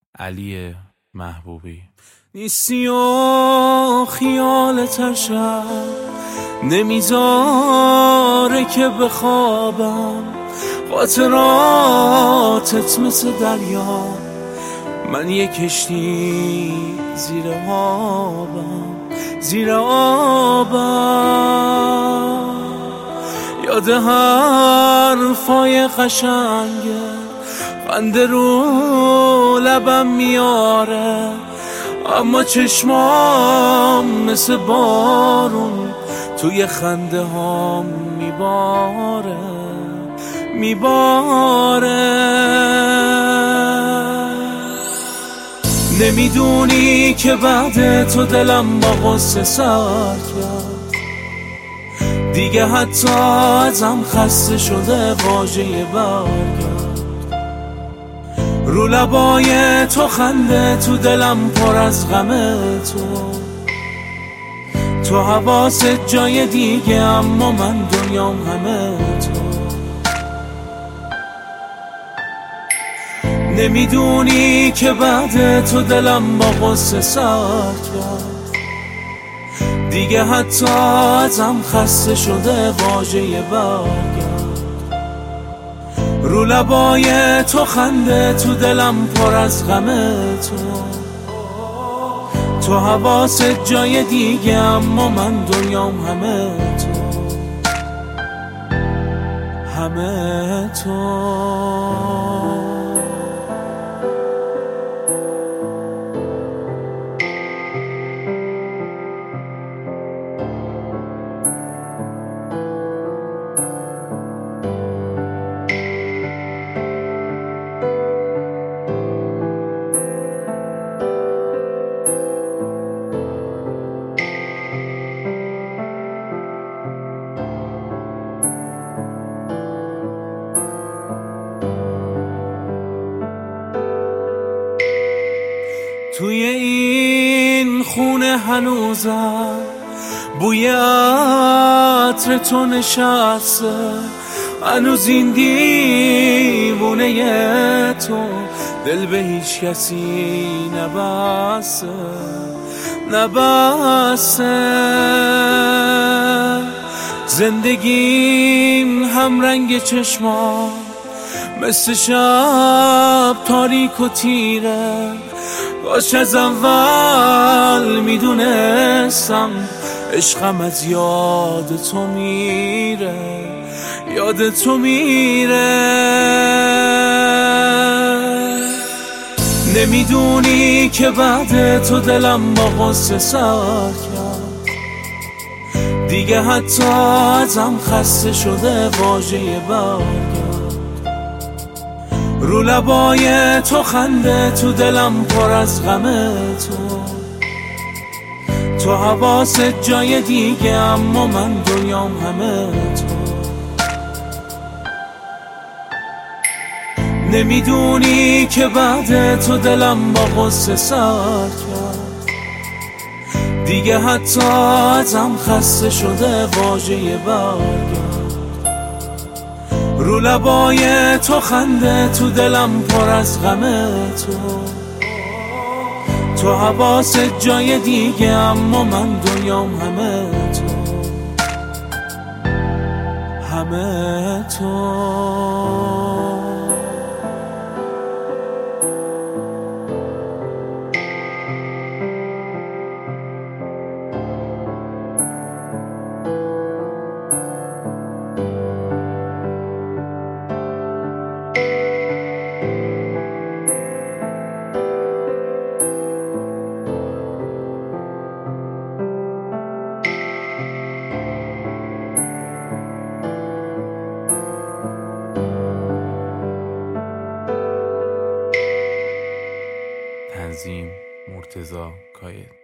علی محبوبی. نیستی و خیالتشم نمیذاره که بخوابم، خاطراتت مثل دریا، من یه کشتی زیر آبم. یاد حرفای قشنگه خنده رو لبم میاره، اما چشمام مثل بارون توی خنده هام میباره. نمیدونی که بعد تو دلم با غصه سر کرد، دیگه حتی ازم خسته شده واژه برگرد. رو لبای تو خنده، تو دلم پر از غم تو حواست جای دیگه، اما من دنیام همه تو. نمیدونی که بعد تو دلم با غصه سر کرد، دیگه حتی ازم خسته شده واژه برگرد. رو لبای تو خنده، تو دلم پر از غم تو حواست جای دیگه، اما من دنیام همه تو. توی این خونه هنوزم بوی عطر تو نشسته، هنوز این دیوونه تو دل به هیچ کسی نبسته. زندگیم هم رنگ چشمام مثل شب تاریک و تیره، کاش از اول میدونستم عشقم از یاد تو میره. نمیدونی که بعد تو دلم با غصه سر کرد، دیگه حتی ازم خسته شده واژه برگرد. رو لبای تو خنده، تو دلم پر از غم تو حواست جای دیگه، اما من دنیام همه تو. نمیدونی که بعد تو دلم با غصه سر کرد، دیگه حتی ازم خسته شده واژه برگرد. رو لبای تو خنده، تو دلم پر از غم تو حواست جای دیگه، اما من دنیام همه تو. تنظیم مرتضی کاید.